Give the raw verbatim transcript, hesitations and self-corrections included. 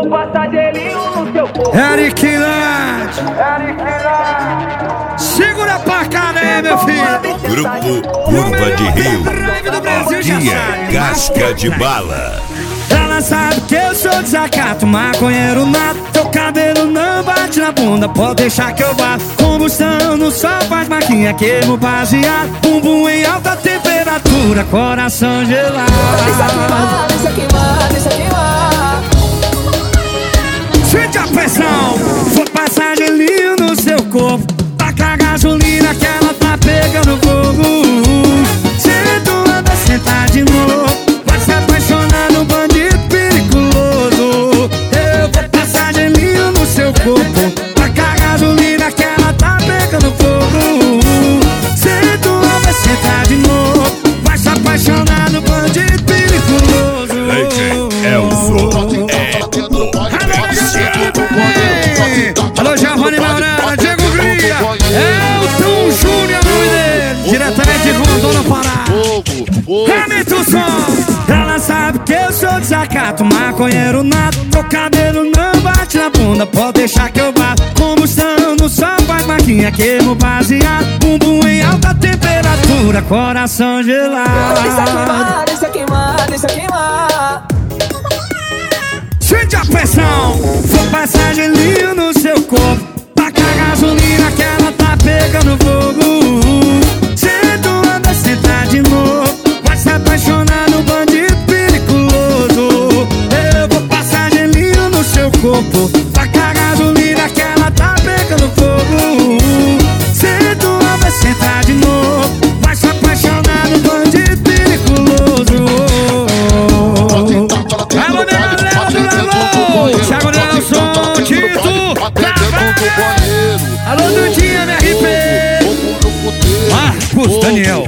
Vou passar gelinho no seu corpo. Eric Lante, segura pra cá, né, meu filho? Grupo Curva de Rio, Drive do Brasil já que é sabe. casca de bala. Ela sabe que eu sou desacato, maconheiro nato. Teu cabelo não bate na bunda, pode deixar que eu bato. Combustão no sol faz maquinha, queimo baseado. Bumbum em alta temperatura, coração gelado. Deixa queimar, deixa queimar, deixa queimar. Sente a pressão, vou passar gelinho no seu corpo. Taca a gasolina que ela tá pegando fogo. Se tu anda, senta de novo. Vai se apaixonar no bandido perigoso. Eu vou passar gelinho no seu corpo. Taca a gasolina que ela tá pegando fogo. Se tu anda, senta de novo. Vai se apaixonar no bandido perigoso. É o som, é potência. Alô, Giovanni Maurana, Diego Gria, Elton Júnior, nome dele, diretamente de Rondônia, Pará. Hamilton Som. Ela sabe que eu sou desacato, maconheiro nato. Teu cabelo não bate na bunda, pode deixar que eu bato. Combustão no sol faz maquinha, queimo baseado. Bumbum em alta temperatura, coração gelado. Deixa queimar, deixa queimar, deixa queimar. Sente a pressão, vou passar gelinho no seu corpo. Taca a gasolina que ela tá pegando fogo. Se tu anda, senta de novo. Vai se apaixonar no bandido perigoso. Eu vou passar gelinho no seu corpo. Taca a gasolina que ela tá pegando fogo. Se tu anda, senta de novo. Vai se apaixonar no bandido perigoso. Alô, Thiago Nelson, Tito, Alô, Dudinha, M R P, Marcos Daniel.